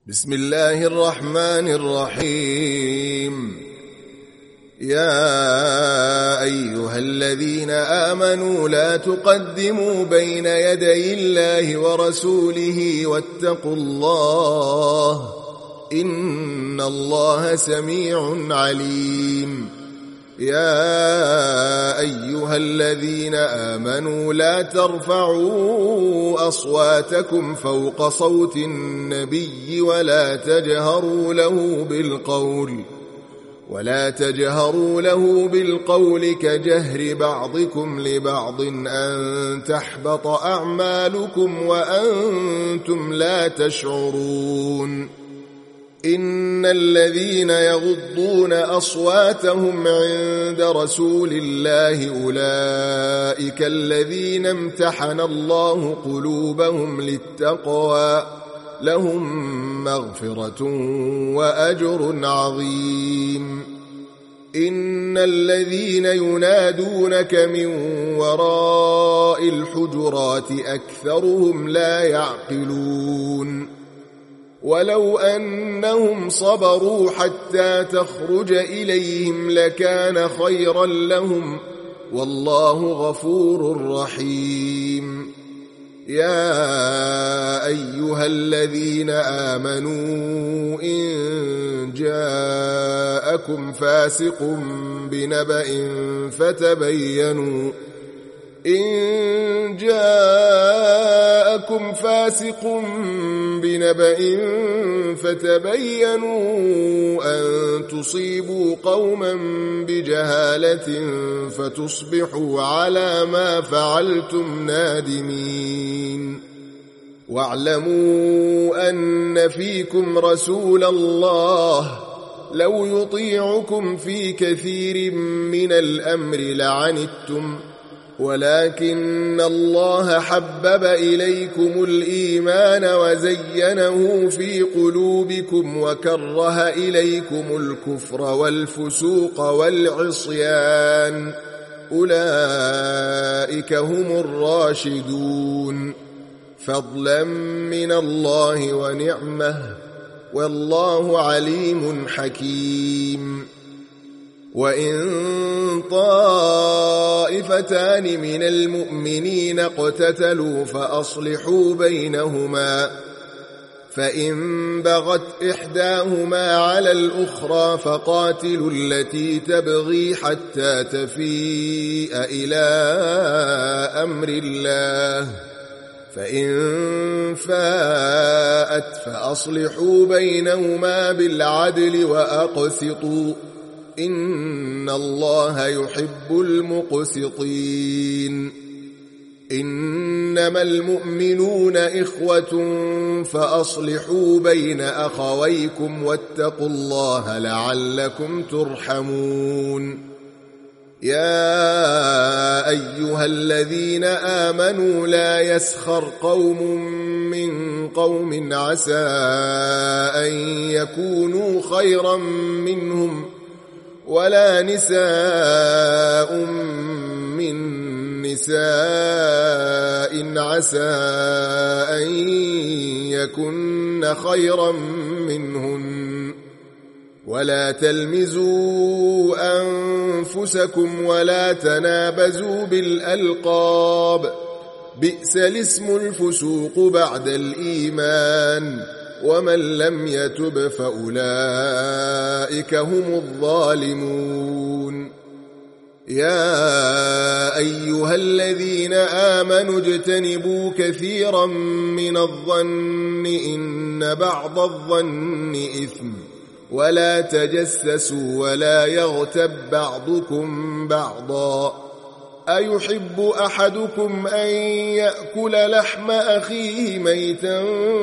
بسم الله الرحمن الرحيم. يا أيها الذين آمنوا لا تقدموا بين يدي الله ورسوله واتقوا الله إن الله سميع عليم. يا أيها الذين آمنوا لا ترفعوا أصواتكم فوق صوت النبي ولا تجهروا له بالقول كجهر بعضكم لبعض أن تحبط أعمالكم وأنتم لا تشعرون. إن الذين يغضون أصواتهم عند رسول الله أولئك الذين امتحن الله قلوبهم للتقوى لهم مغفرة وأجر عظيم. إن الذين ينادونك من وراء الحجرات أكثرهم لا يعقلون. ولو أنهم صبروا حتى تخرج إليهم لكان خيرا لهم والله غفور رحيم. يا أيها الذين آمنوا إن جاءكم فاسق بنبأ فتبينوا أن تصيبوا قوما بجهالة فتصبحوا على ما فعلتم نادمين. واعلموا أن فيكم رسول الله لو يطيعكم في كثير من الأمر لعنتم ولكن الله حبب إليكم الإيمان وزينه في قلوبكم وكره إليكم الكفر والفسوق والعصيان أولئك هم الراشدون فضلا من الله ونعمه والله عليم حكيم. وإن طائفتان من المؤمنين اقتتلوا فأصلحوا بينهما فإن بغت إحداهما على الأخرى فقاتلوا التي تبغي حتى تفيء إلى أمر الله فإن فاءت فأصلحوا بينهما بالعدل وأقسطوا إن الله يحب المقسطين. إنما المؤمنون إخوة فأصلحوا بين أخويكم واتقوا الله لعلكم ترحمون. يا أيها الذين آمنوا لا يسخر قوم من قوم عسى أن يكونوا خيرا منهم ولا نساء من نساء عسى أن يكن خيرا منهن ولا تلمزوا أنفسكم ولا تنابزوا بالألقاب بئس الاسم الفسوق بعد الإيمان ومن لم يتب فأولئك هم الظالمون. يا أيها الذين آمنوا اجتنبوا كثيرا من الظن إن بعض الظن إثم ولا تجسسوا ولا يغتب بعضكم بعضا أيحب أحدكم أن يأكل لحم أخيه ميتا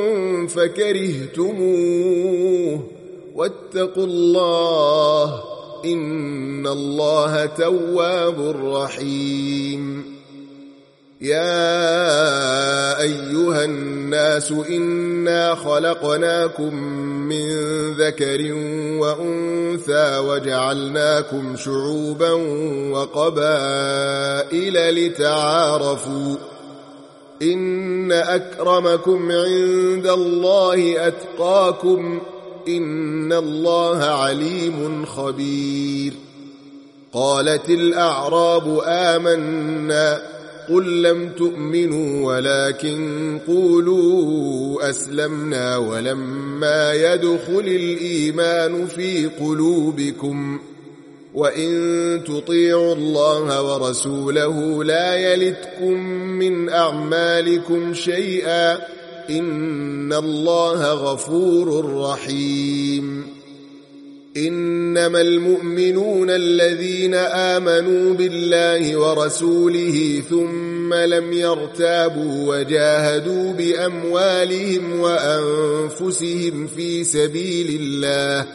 فكرهتموه واتقوا الله إن الله تواب رحيم. يا أيها الناس إنا خلقناكم من ذكر وأنثى وجعلناكم شعوبا وقبائل لتعارفوا إن أكرمكم عند الله أتقاكم إن الله عليم خبير. قالت الأعراب آمنا قل لم تؤمنوا ولكن قولوا أسلمنا ولما يدخل الإيمان في قلوبكم وإن تطيعوا الله ورسوله لا يلتكم من أعمالكم شيئا إن الله غفور رحيم. إنما المؤمنون الذين آمنوا بالله ورسوله ثم لم يرتابوا وجاهدوا بأموالهم وأنفسهم في سبيل الله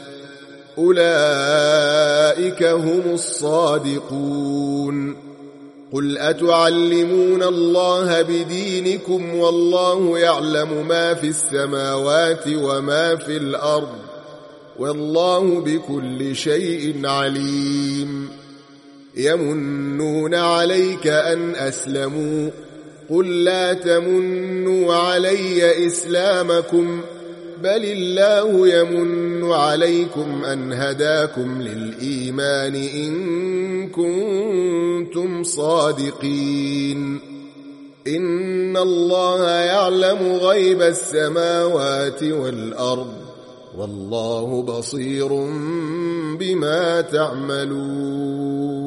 أولئك هم الصادقون. قل أتعلمون الله بدينكم والله يعلم ما في السماوات وما في الأرض والله بكل شيء عليم. يمنون عليك أن أسلموا قل لا تمنوا علي إسلامكم بل الله يمن عليكم أن هداكم للإيمان إن كنتم صادقين. إن الله يعلم غيب السماوات والأرض والله بصير بما تعملون.